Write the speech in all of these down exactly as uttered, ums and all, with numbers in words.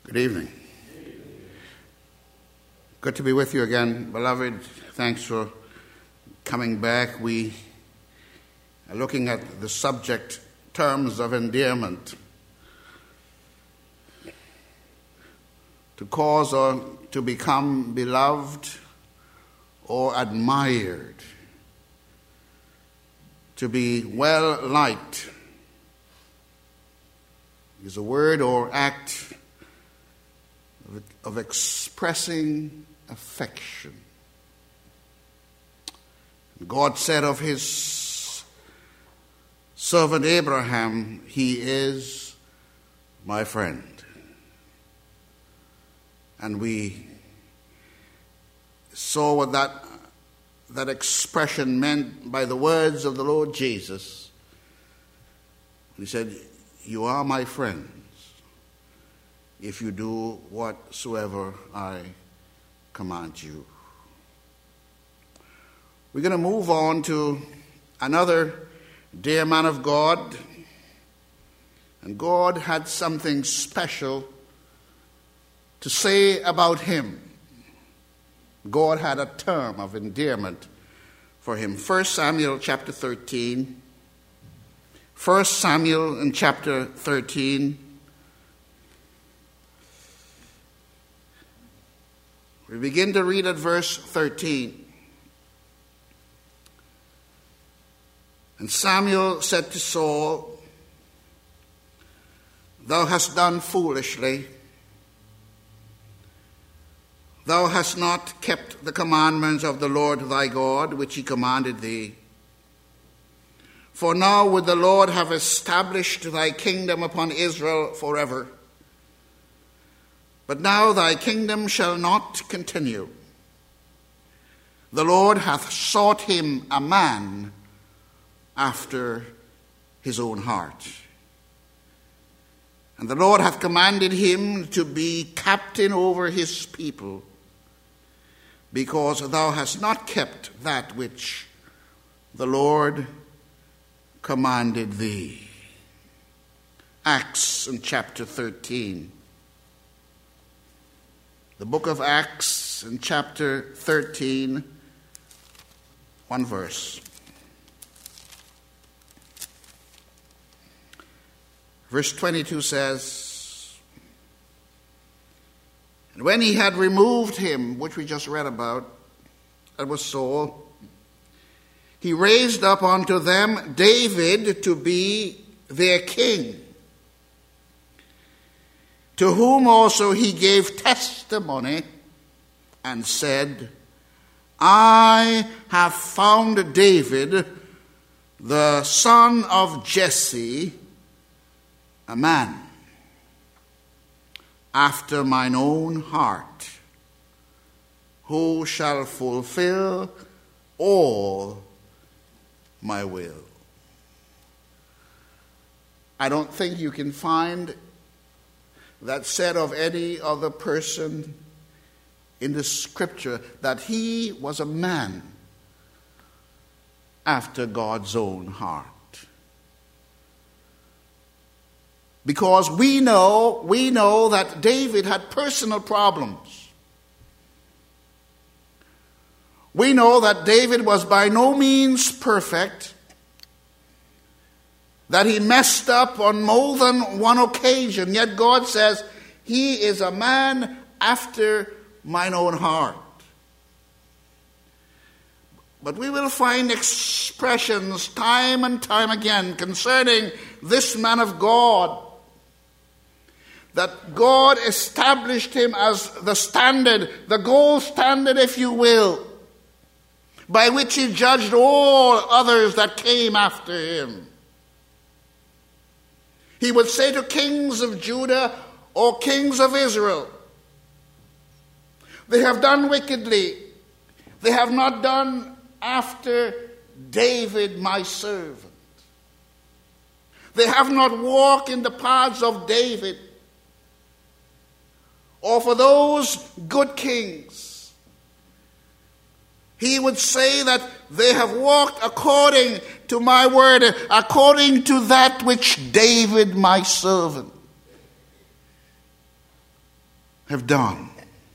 Good evening. Good to be with you again, beloved. Thanks for coming back. We are looking at the subject, terms of endearment. To cause or to become beloved or admired. To be well liked is a word or act of, of expressing affection. God said of his servant Abraham, he is my friend. And we saw what that, that expression meant by the words of the Lord Jesus. He said, "You are my friends if you do whatsoever I command you." We're going to move on to another dear man of God. And God had something special to say about him. God had a term of endearment for him. First Samuel chapter thirteen. First Samuel in chapter thirteen. We begin to read at verse thirteen. And Samuel said to Saul, "Thou hast done foolishly. Thou hast not kept the commandments of the Lord thy God, which he commanded thee. For now would the Lord have established thy kingdom upon Israel forever. But now thy kingdom shall not continue. The Lord hath sought him a man after his own heart. And the Lord hath commanded him to be captain over his people, because thou hast not kept that which the Lord commanded thee." Acts in chapter thirteen. The book of Acts in chapter thirteen, one verse. Verse twenty-two says, "And when he had removed him," which we just read about, that was Saul, "he raised up unto them David to be their king, to whom also he gave testimony and said, I have found David, the son of Jesse, a man after mine own heart, who shall fulfill all my will." I don't think you can find that said of any other person in the scripture, that he was a man after God's own heart. Because we know, we know that David had personal problems. We know that David was by no means perfect, that he messed up on more than one occasion, yet God says, he is a man after mine own heart. But we will find expressions time and time again concerning this man of God, that God established him as the standard, the gold standard, if you will, by which he judged all others that came after him. He would say to kings of Judah or kings of Israel, "They have done wickedly. They have not done after David my servant. They have not walked in the paths of David." Or for those good kings, he would say that they have walked according to my word, according to that which David my servant. have done.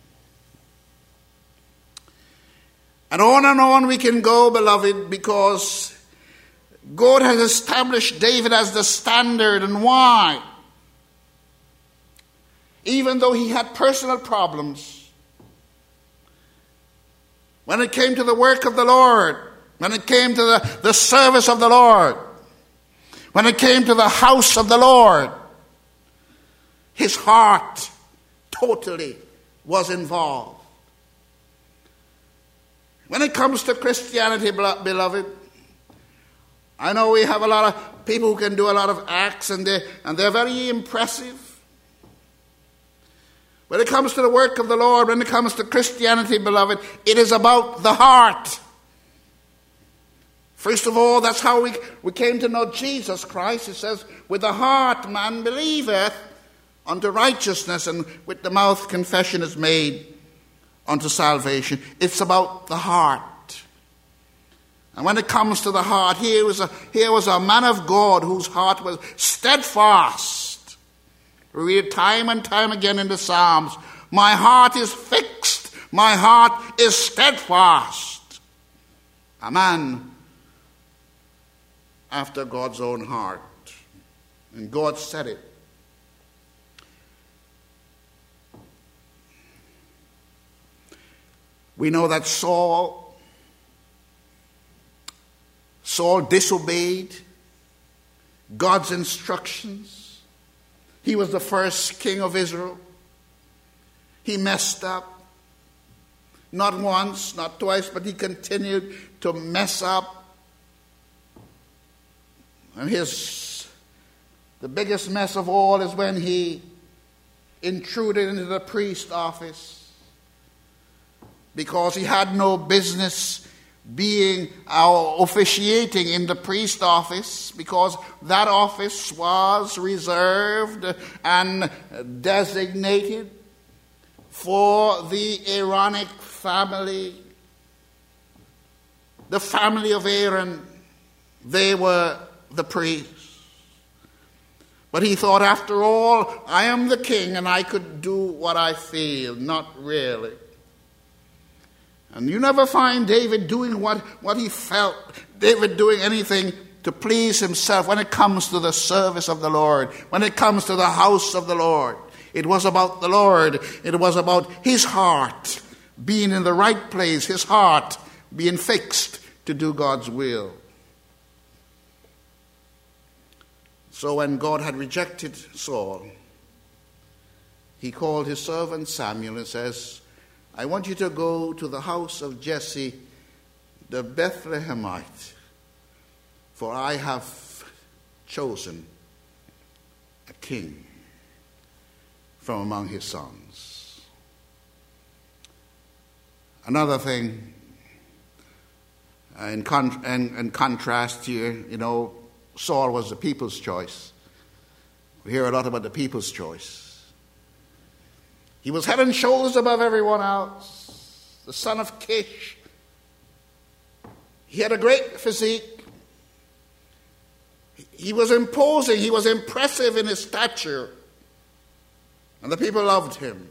And on and on we can go, beloved, because God has established David as the standard. And why? Even though he had personal problems, when it came to the work of the Lord, when it came to the, the service of the Lord, when it came to the house of the Lord, his heart totally was involved. When it comes to Christianity, beloved, I know we have a lot of people who can do a lot of acts, and they and they're very impressive. When it comes to the work of the Lord, when it comes to Christianity, beloved, it is about the heart. First of all, that's how we, we came to know Jesus Christ. It says, with the heart man believeth unto righteousness, and with the mouth confession is made unto salvation. It's about the heart. And when it comes to the heart, here was a, here was a man of God whose heart was steadfast. We read time and time again in the Psalms, my heart is fixed, my heart is steadfast. A man after God's own heart. And God said it. We know that Saul, Saul disobeyed God's instructions. He was the first king of Israel. He messed up. Not once, not twice, but he continued to mess up. And his, the biggest mess of all is when he intruded into the priest office, because he had no business being our officiating in the priest office, because that office was reserved and designated for the Aaronic family, the family of Aaron. They were the priests. But he thought, after all, I am the king and I could do what I feel. Not really. And you never find David doing what, what he felt, David doing anything to please himself when it comes to the service of the Lord, when it comes to the house of the Lord. It was about the Lord. It was about his heart being in the right place, his heart being fixed to do God's will. So when God had rejected Saul, he called his servant Samuel and says, I want you to go to the house of Jesse the Bethlehemite, for I have chosen a king from among his sons. Another thing, in, con- in, in contrast here, you know, Saul was the people's choice. We hear a lot about the people's choice. He was head and shoulders above everyone else. The son of Kish. He had a great physique. He was imposing. He was impressive in his stature. And the people loved him.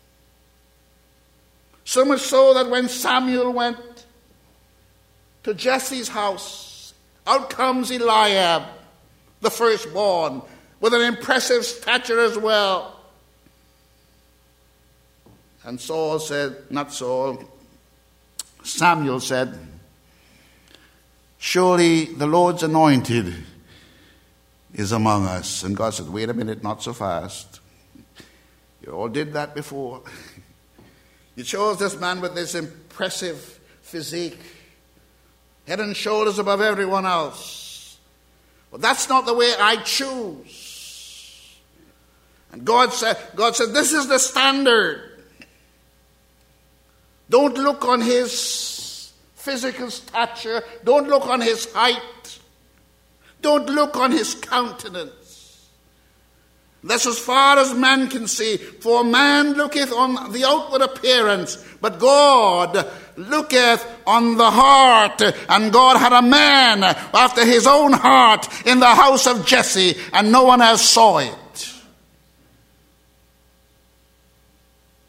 So much so that when Samuel went to Jesse's house, out comes Eliab, the firstborn, with an impressive stature as well. And Saul said, not Saul, Samuel said, surely the Lord's anointed is among us. And God said, wait a minute, not so fast. You all did that before. You chose this man with this impressive physique, head and shoulders above everyone else. Well, that's not the way I choose. And God said, God said, this is the standard. Don't look on his physical stature. Don't look on his height. Don't look on his countenance. That's as far as man can see. For man looketh on the outward appearance, but God looketh on the heart. And God had a man after his own heart in the house of Jesse, and no one else saw it.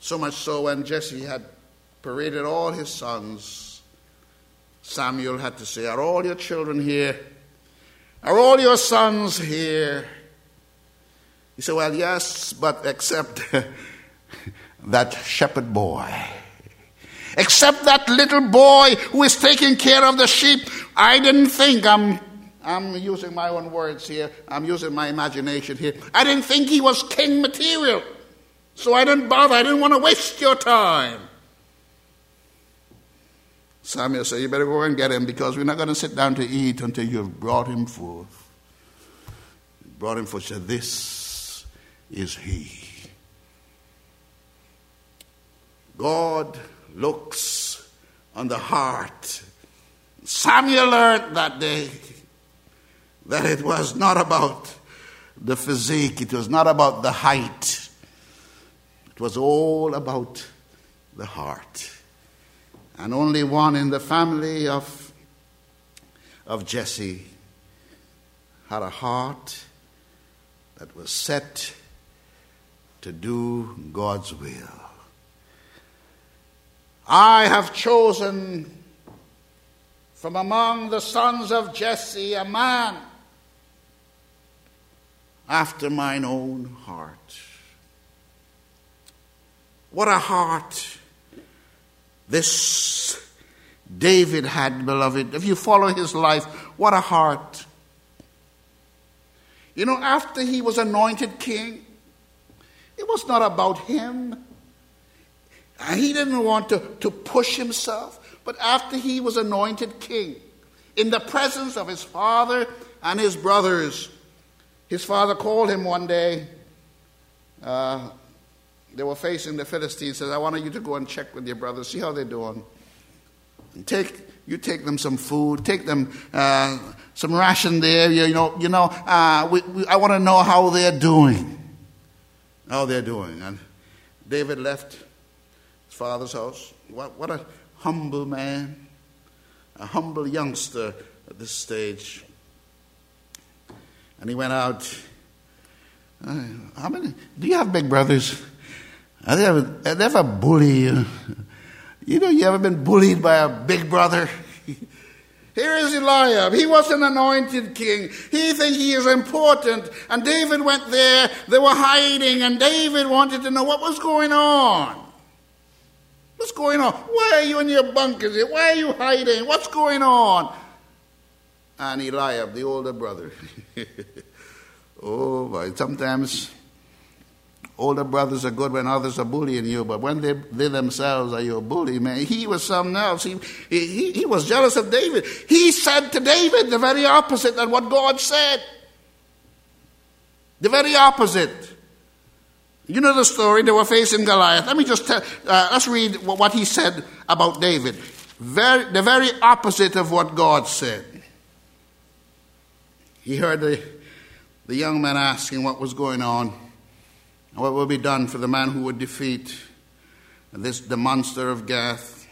So much so when Jesse had paraded all his sons, Samuel had to say, "Are all your children here? Are all your sons here?" He said, "Well, yes, but except that shepherd boy. Except that little boy who is taking care of the sheep. I didn't think," I'm, I'm using my own words here, I'm using my imagination here, "I didn't think he was king material. So I didn't bother, I didn't want to waste your time." Samuel said, "You better go and get him, because we're not going to sit down to eat until you've brought him forth." He brought him forth, said, "This is he." God looks on the heart. Samuel learned that day that it was not about the physique, it was not about the height. It was all about the heart. And only one in the family of, of Jesse had a heart that was set to do God's will. "I have chosen from among the sons of Jesse a man after mine own heart." What a heart this David had, beloved. If you follow his life, what a heart. You know, after he was anointed king, it was not about him. He didn't want to, to push himself. But after he was anointed king, in the presence of his father and his brothers, his father called him one day. Uh, they were facing the Philistines. Said, "I want you to go and check with your brothers, see how they're doing. And take you take them some food, take them uh, some ration there. You, you know, you know. Uh, we, we, I want to know how they're doing, how they're doing." And David left his father's house. What, what a humble man, a humble youngster at this stage. And he went out. Uh, how many? Do you have big brothers? Have they ever, have they ever bully you? You know, you ever been bullied by a big brother? Here is Eliab. He was an anointed king. He thinks he is important. And David went there. They were hiding. And David wanted to know what was going on. What's going on? Why are you in your bunkers here? Why are you hiding? What's going on? And Eliab, the older brother. Oh, boy. Sometimes older brothers are good when others are bullying you, but when they, they themselves are your bully, man, he was something else. He, he, he was jealous of David. He said to David the very opposite of what God said. The very opposite. You know the story. They were facing Goliath. Let me just tell, uh, let's read what he said about David. Very, the very opposite of what God said. He heard the, the young man asking what was going on. What will be done for the man who would defeat this, the monster of Gath?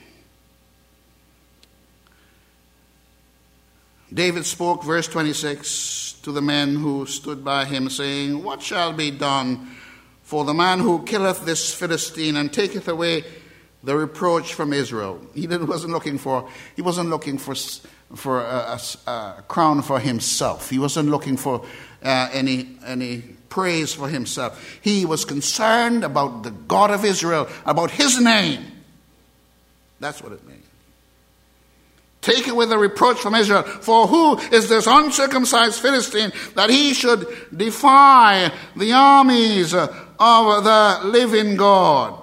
David spoke, verse twenty-six, to the men who stood by him, saying, "What shall be done for the man who killeth this Philistine and taketh away the reproach from Israel?" He didn't, wasn't looking for. He wasn't looking for for a, a, a crown for himself. He wasn't looking for uh, any any. praise for himself. He was concerned about the God of Israel, about his name. That's what it means. Take away the reproach from Israel. For who is this uncircumcised Philistine that he should defy the armies of the living God?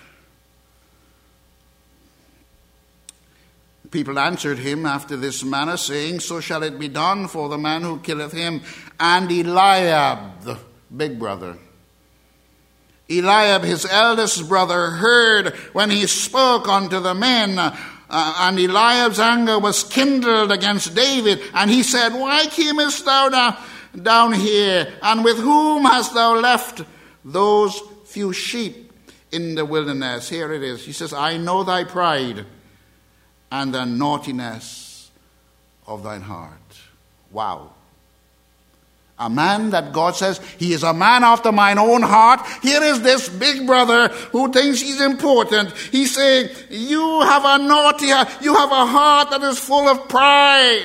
The people answered him after this manner, saying, "So shall it be done for the man who killeth him." And Eliab, the big brother, Eliab, his eldest brother, heard when he spoke unto the men. Uh, and Eliab's anger was kindled against David. And he said, "Why camest thou down, down here? And with whom hast thou left those few sheep in the wilderness?" Here it is. He says, "I know thy pride and the naughtiness of thine heart." Wow. A man that God says, he is a man after mine own heart. Here is this big brother who thinks he's important. He's saying, you have a naughty heart. You have a heart that is full of pride.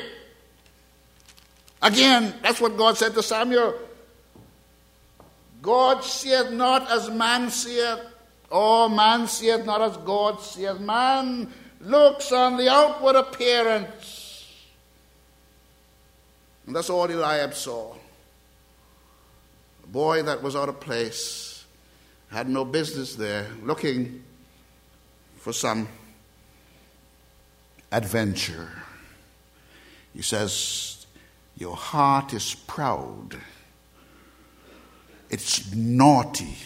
Again, that's what God said to Samuel. God seeth not as man seeth. Oh, man seeth not as God seeth. Man looks on the outward appearance. And that's all Eliab saw. A boy that was out of place, had no business there, looking for some adventure. He says, your heart is proud. It's naughty.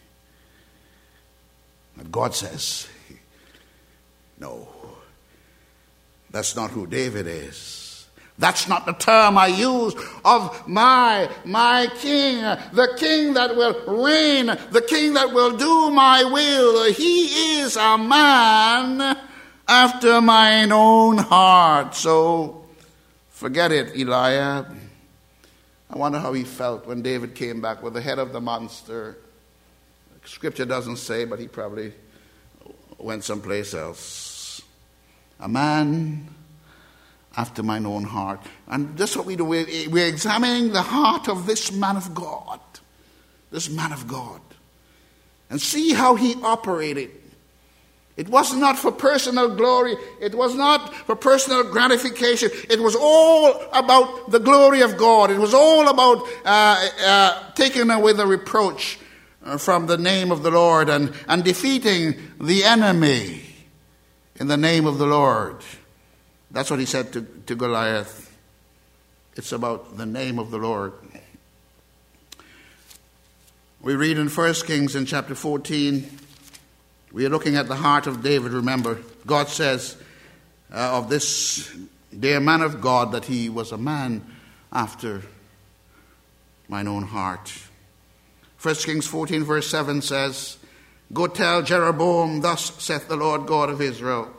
And God says, no, that's not who David is. That's not the term I use of my, my king, the king that will reign, the king that will do my will. He is a man after mine own heart. So forget it, Eliab. I wonder how he felt when David came back with the head of the monster. Scripture doesn't say, but he probably went someplace else. A man after mine own heart. And that's what we do. We're, we're examining the heart of this man of God. This man of God. And see how he operated. It was not for personal glory. It was not for personal gratification. It was all about the glory of God. It was all about uh, uh, taking away the reproach from the name of the Lord and, and defeating the enemy in the name of the Lord. That's what he said to, to Goliath. It's about the name of the Lord. We read in First Kings in chapter fourteen, we are looking at the heart of David. Remember, God says uh, of this dear man of God that he was a man after mine own heart. First Kings fourteen verse seven says, go tell Jeroboam, thus saith the Lord God of Israel,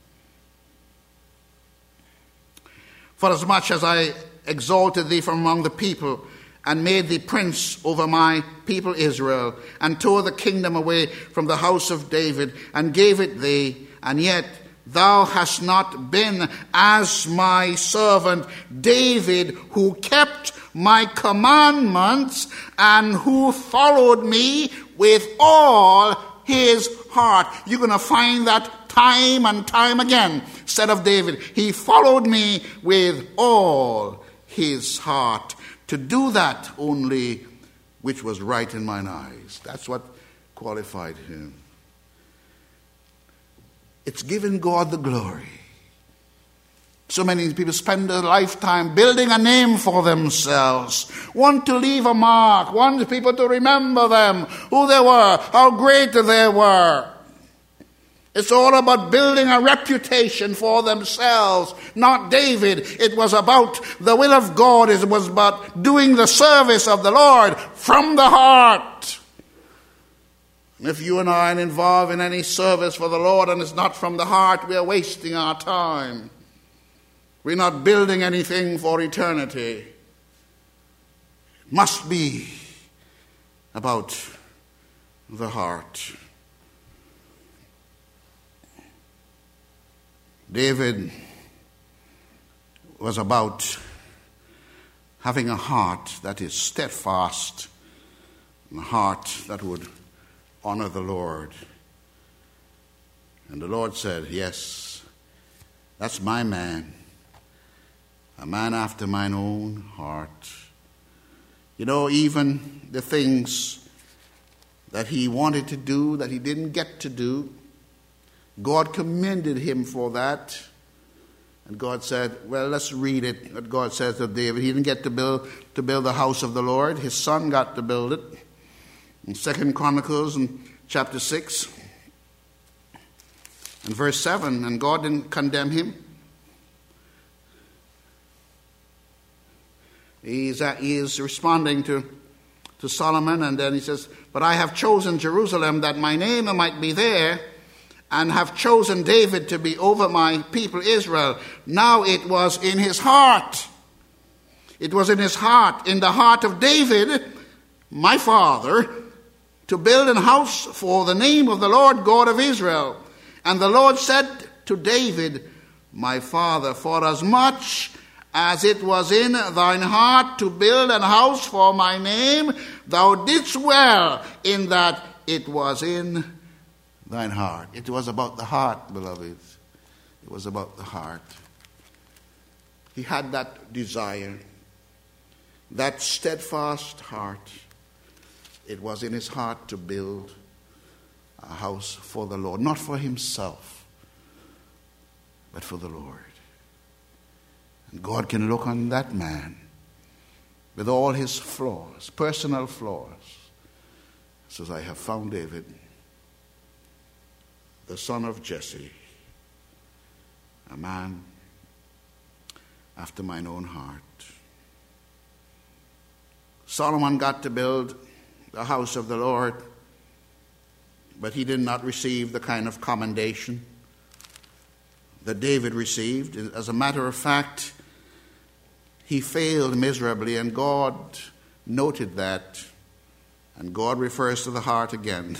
for as much as I exalted thee from among the people, and made thee prince over my people Israel, and tore the kingdom away from the house of David, and gave it thee, and yet thou hast not been as my servant David, who kept my commandments, and who followed me with all his heart. You're going to find that time and time again, said of David. He followed me with all his heart, to do that only which was right in mine eyes. That's what qualified him. It's giving God the glory. So many people spend their lifetime building a name for themselves, want to leave a mark, want people to remember them, who they were, how great they were. It's all about building a reputation for themselves, not David. It was about the will of God. It was about doing the service of the Lord from the heart. And if you and I are involved in any service for the Lord and it's not from the heart, we are wasting our time. We're not building anything for eternity. It must be about the heart. David was about having a heart that is steadfast, and a heart that would honor the Lord. And the Lord said, yes, that's my man, a man after mine own heart. You know, even the things that he wanted to do that he didn't get to do, God commended him for that. And God said, well, let's read it, what God says of David. He didn't get to build to build the house of the Lord. His son got to build it. In Second Chronicles in chapter six and verse seven, and God didn't condemn him. He's, uh, he is responding to, to Solomon, and then he says, but I have chosen Jerusalem that my name might be there, and have chosen David to be over my people Israel. Now it was in his heart. It was in his heart, in the heart of David, my father, to build an house for the name of the Lord God of Israel. And the Lord said to David, my father, for as much as it was in thine heart to build an house for my name, thou didst well in that it was in thine heart. It was about the heart, beloved. It was about the heart. He had that desire, that steadfast heart. It was in his heart to build a house for the Lord, not for himself, but for the Lord. And God can look on that man with all his flaws, personal flaws. Says, I have found David, the son of Jesse, a man after mine own heart. Solomon got to build the house of the Lord, but he did not receive the kind of commendation that David received. As a matter of fact, he failed miserably, and God noted that. And God refers to the heart again.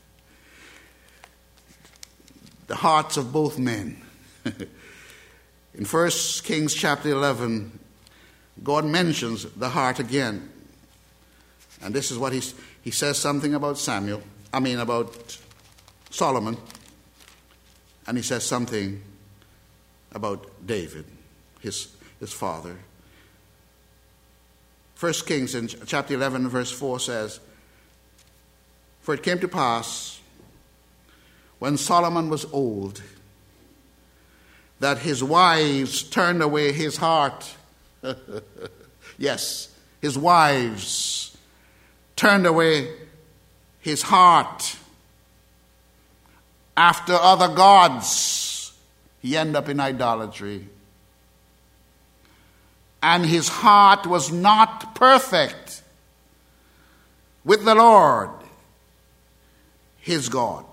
The hearts of both men. In First Kings chapter eleven, God mentions the heart again. And this is what he, he says something about Samuel, I mean about Solomon, and he says something about David, his, his father. First Kings in chapter eleven, verse four says, for it came to pass, when Solomon was old, that his wives turned away his heart. Yes, his wives turned away his heart after other gods. He ended up in idolatry. And his heart was not perfect with the Lord, his God,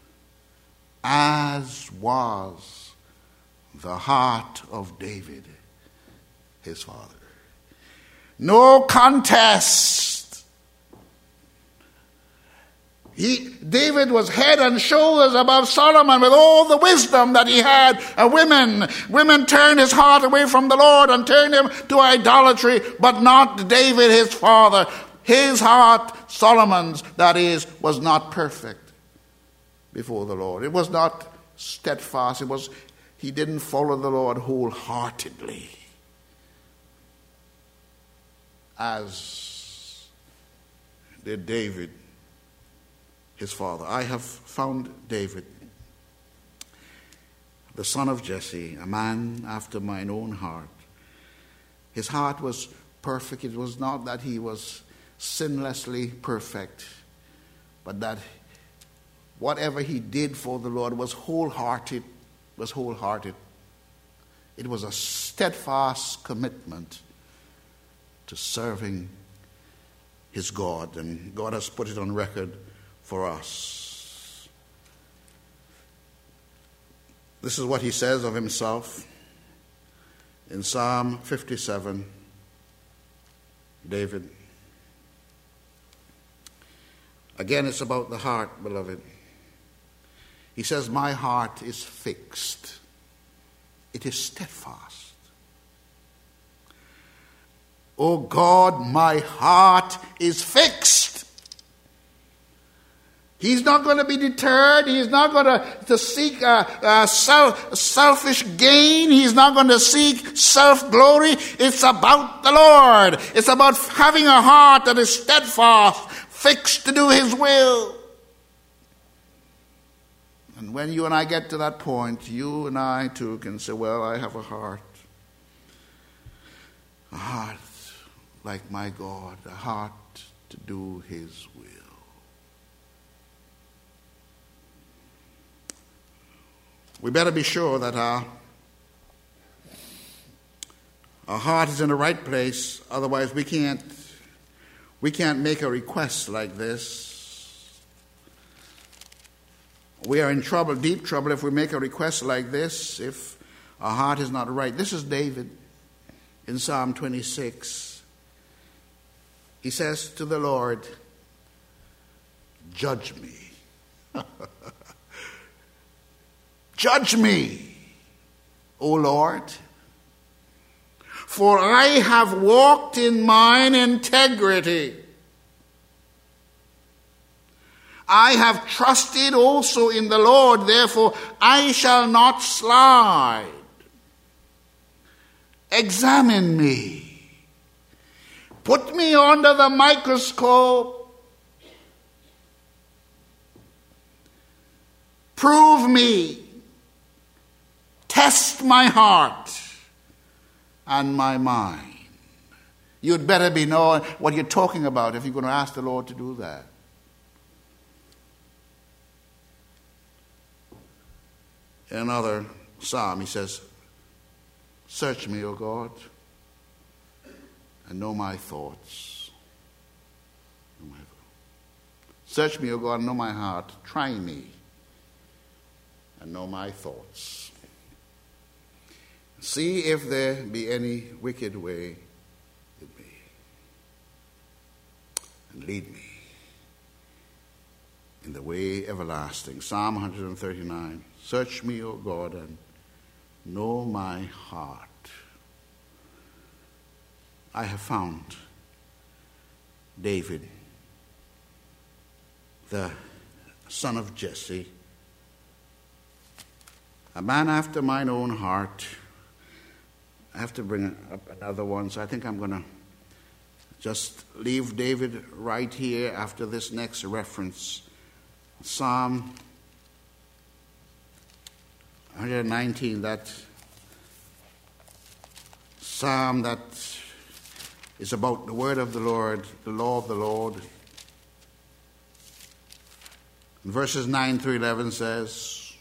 as was the heart of David, his father. No contest. He, David was head and shoulders above Solomon with all the wisdom that he had. And women, women turned his heart away from the Lord and turned him to idolatry, but not David, his father. His heart, Solomon's, that is, was not perfect before the Lord. It was not steadfast. It was, he didn't follow the Lord wholeheartedly, as did David, his father. I have found David, the son of Jesse, a man after mine own heart. His heart was perfect. It was not that he was sinlessly perfect, but that whatever he did for the Lord was wholehearted, was wholehearted. It was a steadfast commitment to serving his God, and God has put it on record for us. This is what he says of himself in Psalm fifty-seven, David. Again, it's about the heart, beloved. He says, my heart is fixed. It is steadfast. Oh God, my heart is fixed. He's not going to be deterred. He's not going to, to seek uh, uh, self, selfish gain. He's not going to seek self-glory. It's about the Lord. It's about having a heart that is steadfast, fixed to do his will. And when you and I get to that point, you and I too can say, well, I have a heart. A heart like my God. A heart to do his will. We better be sure that our, our heart is in the right place. Otherwise, we can't, we can't make a request like this. We are in trouble, deep trouble, if we make a request like this, if our heart is not right. This is David. in Psalm twenty-six, he says to the Lord, judge me. Judge me, O Lord, for I have walked in mine integrity. I have trusted also in the Lord, therefore I shall not slide. Examine me. Put me under the microscope. Prove me. Test my heart and my mind. You'd better be knowing what you're talking about if you're going to ask the Lord to do that. In another psalm, he says, search me, O God, and know my thoughts. Know my thoughts. Search me, O God, and know my heart. Try me, and know my thoughts. See if there be any wicked way in me, and lead me in the way everlasting. Psalm one thirty-nine. Search me, O God, and know my heart. I have found David, the son of Jesse, a man after mine own heart. I have to bring up another one, so I think I'm going to just leave David right here after this next reference. Psalm one nineteen, that psalm that is about the word of the Lord, the law of the Lord. Verses nine through eleven says,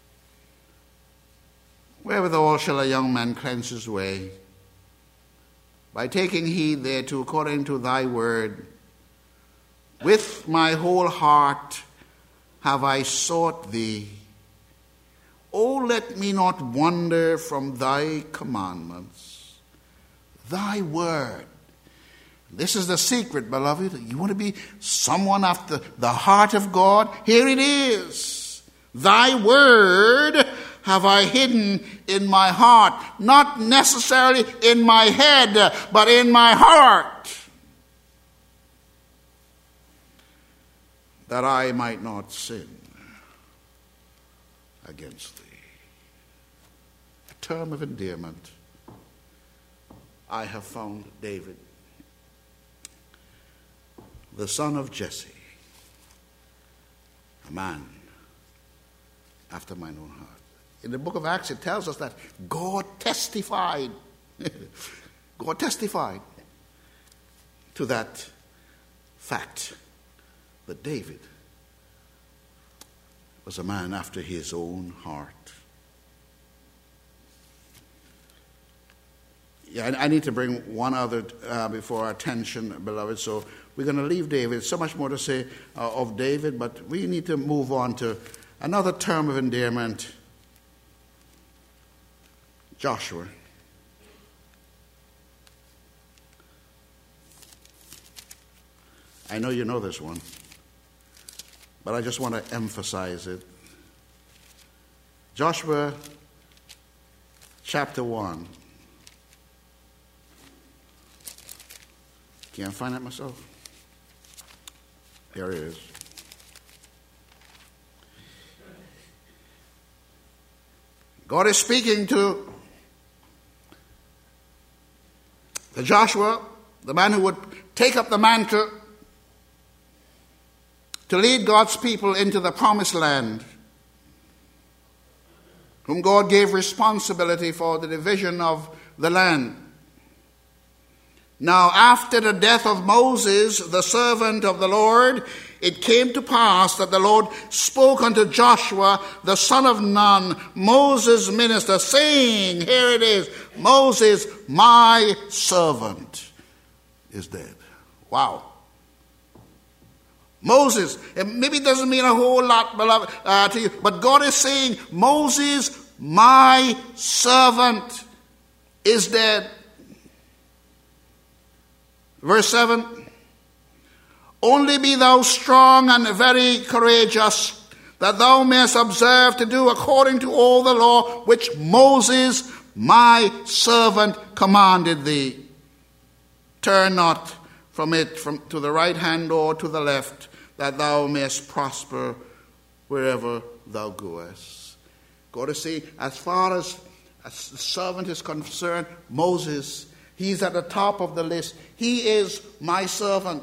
wherewithal shall a young man cleanse his way? By taking heed thereto according to thy word. With my whole heart have I sought thee. O let me not wander from thy commandments. Thy word. This is the secret, beloved. You want to be someone after the heart of God? Here it is. Thy word have I hidden in my heart. Not necessarily in my head, but in my heart. That I might not sin against thee. A term of endearment. I have found David, the son of Jesse, a man after mine own heart. In the book of Acts, it tells us that God testified. God testified to that fact that David was a man after his own heart. Yeah, I need to bring one other uh, before our attention, beloved. So we're going to leave David. So much more to say uh, of David, but we need to move on to another term of endearment, Joshua. I know you know this one, but I just want to emphasize it. Joshua chapter one. Can't find it myself. There it is. God is speaking to to Joshua, the man who would take up the mantle to lead God's people into the promised land, whom God gave responsibility for the division of the land. Now, after the death of Moses, the servant of the Lord, it came to pass that the Lord spoke unto Joshua, the son of Nun, Moses' minister, saying, here it is, Moses, my servant, is dead. Wow. Moses, it maybe doesn't mean a whole lot, beloved, uh, to you, but God is saying, Moses, my servant, is dead. Verse seven, only be thou strong and very courageous, that thou mayest observe to do according to all the law which Moses my servant commanded thee. Turn not from it from to the right hand or to the left, that thou mayest prosper wherever thou goest. Go to see, as far as, as the servant is concerned, Moses, he's at the top of the list. He is my servant.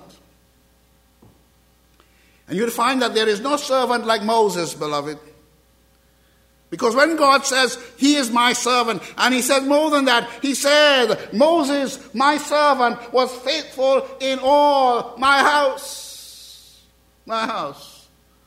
And you'll find that there is no servant like Moses, beloved. Because when God says, he is my servant, and he said more than that, he said, Moses, my servant, was faithful in all my house. My house.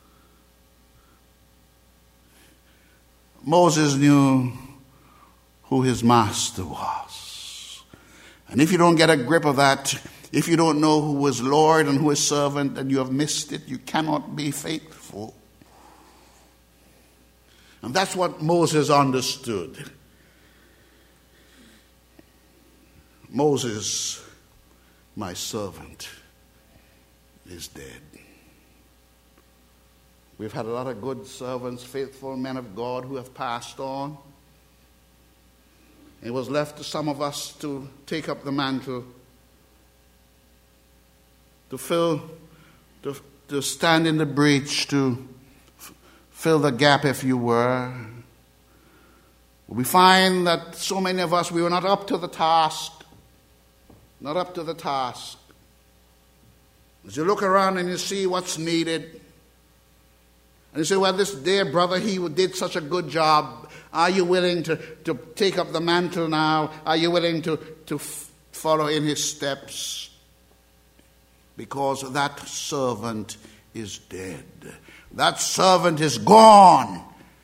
Moses knew who his master was. And if you don't get a grip of that, if you don't know who is Lord and who is servant, then you have missed it. You cannot be faithful. And that's what Moses understood. Moses, my servant, is dead. We've had a lot of good servants, faithful men of God who have passed on. It was left to some of us to take up the mantle, to fill, to, to stand in the breach, to f- fill the gap, if you were. We find that so many of us, we were not up to the task. Not up to the task. As you look around and you see what's needed, and you say, well, this dear brother, he did such a good job. Are you willing to, to take up the mantle now? Are you willing to, to f- follow in his steps? Because that servant is dead. That servant is gone.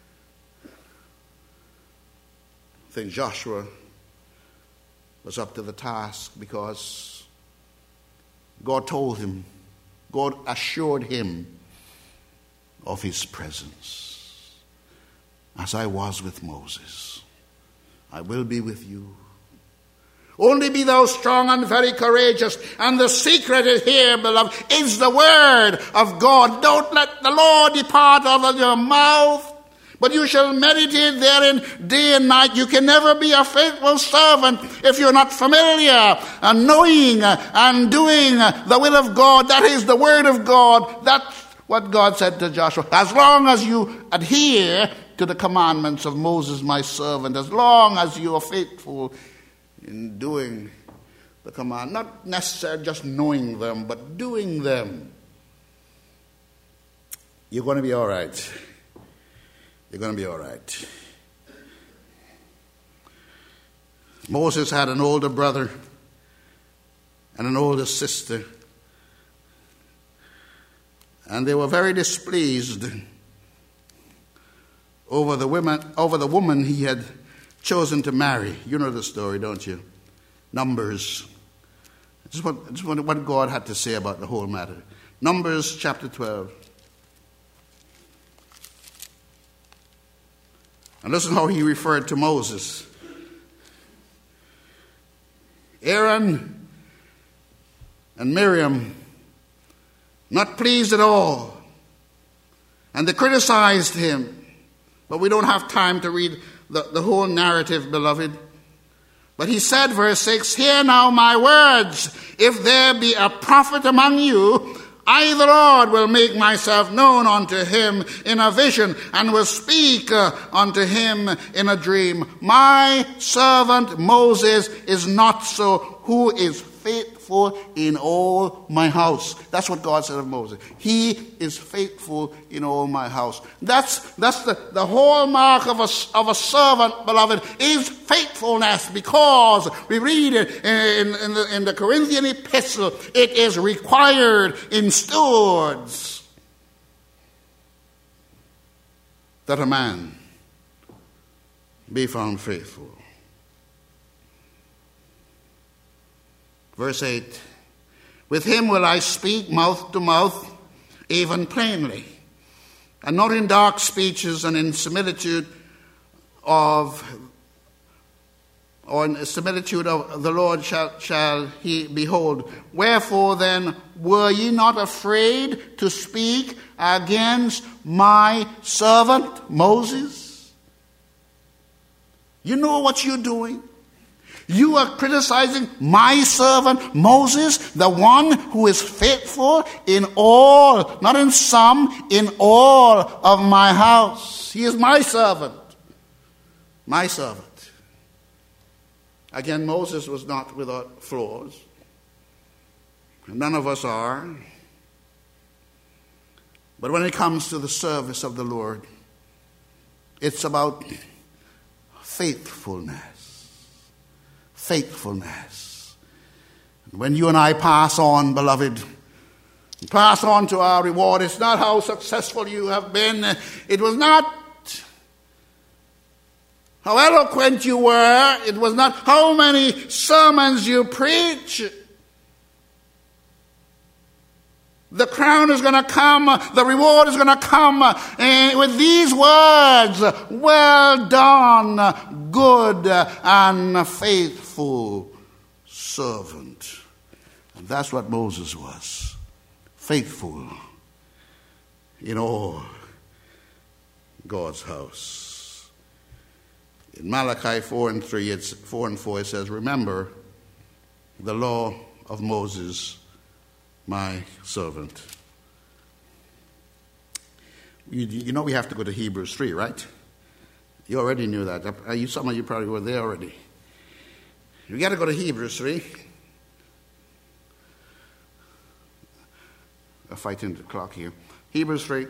I think Joshua was up to the task because God told him, God assured him of his presence. As I was with Moses, I will be with you. Only be thou strong and very courageous. And the secret is here, beloved, is the word of God. Don't let the law depart out of your mouth, but you shall meditate therein day and night. You can never be a faithful servant if you're not familiar and knowing and doing the will of God. That is the word of God. That's what God said to Joshua. As long as you adhere to the commandments of Moses, my servant, as long as you are faithful in doing the command, not necessarily just knowing them, but doing them, you're going to be all right. You're going to be all right. Moses had an older brother and an older sister, and they were very displeased over the women, over the woman he had chosen to marry. You know the story, don't you? Numbers. Just what, just what God had to say about the whole matter. Numbers chapter twelve. And listen how he referred to Moses. Aaron and Miriam, not pleased at all. And they criticized him. But we don't have time to read the, the whole narrative, beloved. But he said, verse six, hear now my words. If there be a prophet among you, I, the Lord, will make myself known unto him in a vision, and will speak uh, unto him in a dream. My servant Moses is not so, who is faithful in all my house. That's what God said of Moses. He is faithful in all my house. That's that's the, the hallmark of a, of a servant, beloved, is faithfulness, because we read it in, in, the, in the Corinthian epistle, it is required in stewards that a man be found faithful. Verse eight, with him will I speak mouth to mouth, even plainly, and not in dark speeches and in similitude of or in the similitude of the Lord shall, shall he behold. Wherefore then were ye not afraid to speak against my servant Moses? You know what you're doing? You are criticizing my servant Moses, the one who is faithful in all, not in some, in all of my house. He is my servant. My servant. Again, Moses was not without flaws. None of us are. But when it comes to the service of the Lord, it's about faithfulness. Faithfulness. When you and I pass on, beloved, pass on to our reward, it's not how successful you have been. It was not how eloquent you were. It was not how many sermons you preach. The crown is going to come. The reward is going to come and with these words, well done, good and faithful servant. And that's what Moses was. Faithful in all God's house. In Malachi four and three, it's four and four, it says, remember the law of Moses, my servant. You, you know we have to go to Hebrews three, right? You already knew that. You, some of you probably were there already. You got to go to Hebrews three. I'm fighting the clock here. Hebrews three.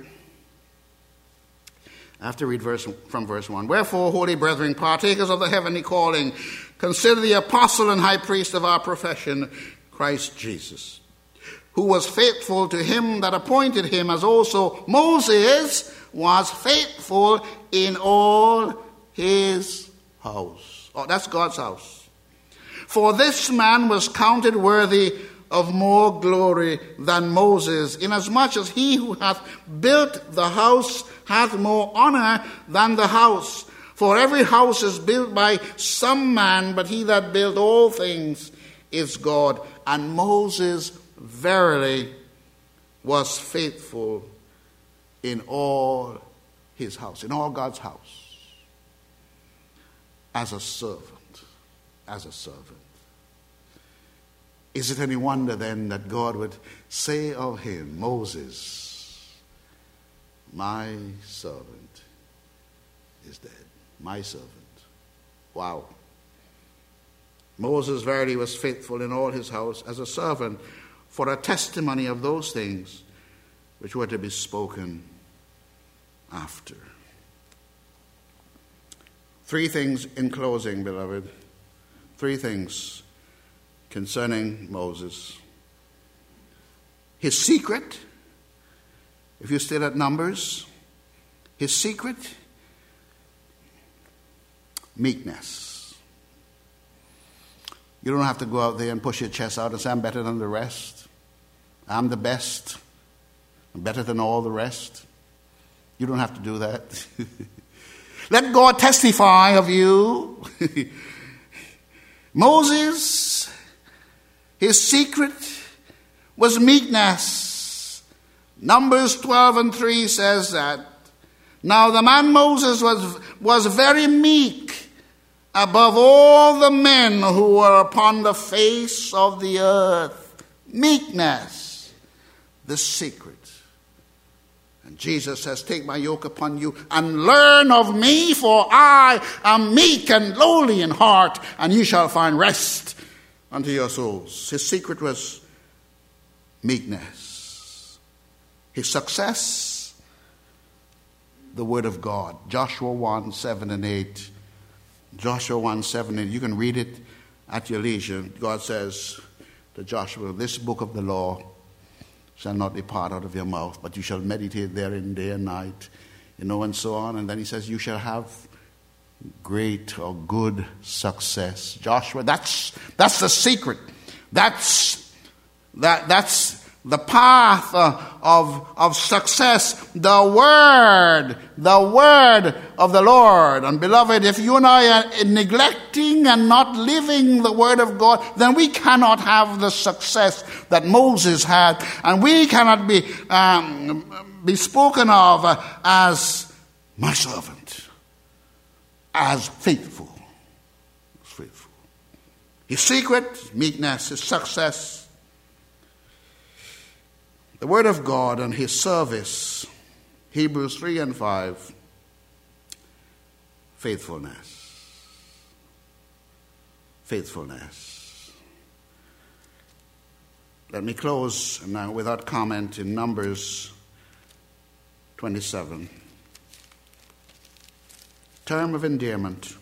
I have to read verse from verse one. Wherefore, holy brethren, partakers of the heavenly calling, consider the apostle and high priest of our profession, Christ Jesus, who was faithful to him that appointed him, as also Moses was faithful in all his house. Oh, that's God's house. For this man was counted worthy of more glory than Moses, inasmuch as he who hath built the house hath more honor than the house. For every house is built by some man, but he that built all things is God. And Moses verily was faithful in all his house, in all God's house, as a servant, as a servant. Is it any wonder then that God would say of him, Moses, my servant is dead, my servant. Wow. Moses verily was faithful in all his house as a servant, for a testimony of those things which were to be spoken after. Three things in closing, beloved. Three things concerning Moses. His secret, if you still at Numbers, his secret, meekness. You don't have to go out there and push your chest out and say, I'm better than the rest. I'm the best. I'm better than all the rest. You don't have to do that. Let God testify of you. Moses, his secret was meekness. Numbers twelve and three says that. Now the man Moses was, was very meek above all the men who were upon the face of the earth. Meekness, the secret. And Jesus says, take my yoke upon you and learn of me, for I am meek and lowly in heart, and you shall find rest unto your souls. His secret was meekness. His success, the word of God. Joshua one, seven and eight. Joshua one, seven and eight. You can read it at your leisure. God says to Joshua, this book of the law shall not depart out of your mouth, but you shall meditate therein day and night, you know, and so on. And then he says, you shall have great or good success. Joshua, that's that's the secret. That's that that's the path uh, of, of success, the word, the word of the Lord. And beloved, if you and I are neglecting and not living the word of God, then we cannot have the success that Moses had, and we cannot be um, be spoken of uh, as my servant, as faithful. faithful. His secret, meekness, his success, the word of God and his service, Hebrews three and five, faithfulness. Faithfulness. Let me close now without comment in Numbers twenty-seven. Term of endearment,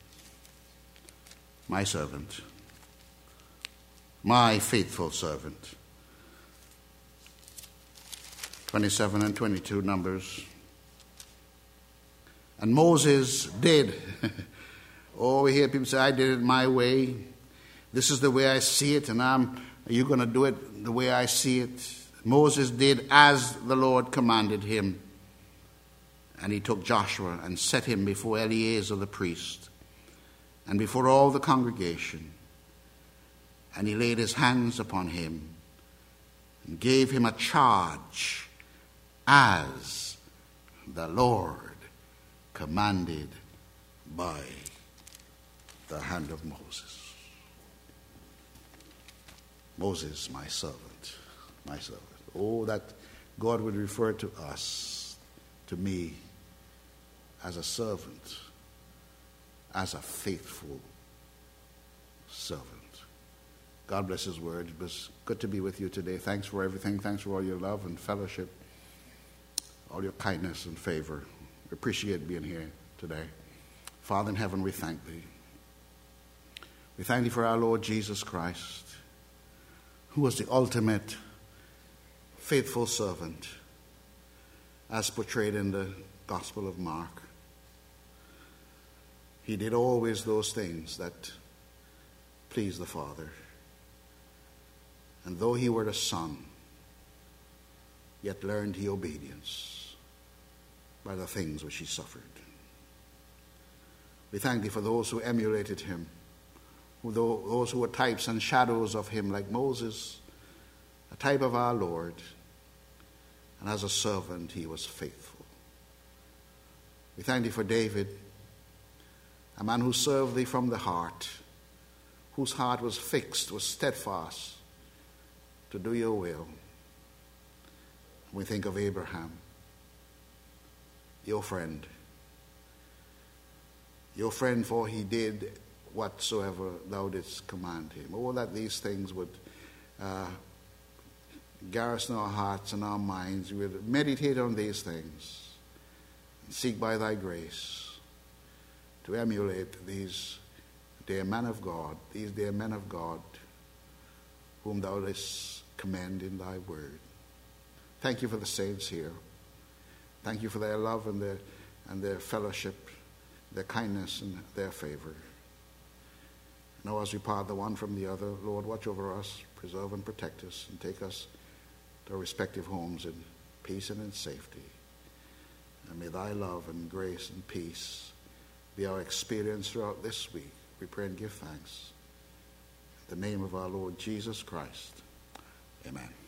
my servant, my faithful servant. twenty-seven and twenty-two, Numbers. And Moses did. Oh, we hear people say, I did it my way. This is the way I see it, and I'm, are you going to do it the way I see it? Moses did as the Lord commanded him. And he took Joshua and set him before Eleazar the priest and before all the congregation. And he laid his hands upon him and gave him a charge as the Lord commanded by the hand of Moses. Moses, my servant, my servant. Oh, that God would refer to us, to me, as a servant, as a faithful servant. God bless his word. It was good to be with you today. Thanks for everything. Thanks for all your love and fellowship, all your kindness and favor. We appreciate being here today. Father in heaven, we thank thee. We thank thee for our Lord Jesus Christ, who was the ultimate faithful servant, as portrayed in the Gospel of Mark. He did always those things that pleased the Father. And though he were the Son, yet learned he obedience by the things which he suffered. We thank thee for those who emulated him, who those who were types and shadows of him, like Moses, a type of our Lord. And as a servant, he was faithful. We thank thee for David, a man who served thee from the heart, whose heart was fixed, was steadfast to do your will. We think of Abraham, your friend. Your friend, for he did whatsoever thou didst command him. Oh, that these things would uh, garrison our hearts and our minds. We would meditate on these things and seek by thy grace to emulate these dear men of God, these dear men of God, whom thou didst commend in thy word. Thank you for the saints here. Thank you for their love and their and their fellowship, their kindness and their favor. Now as we part the one from the other, Lord, watch over us, preserve and protect us, and take us to our respective homes in peace and in safety. And may thy love and grace and peace be our experience throughout this week. We pray and give thanks. In the name of our Lord Jesus Christ. Amen.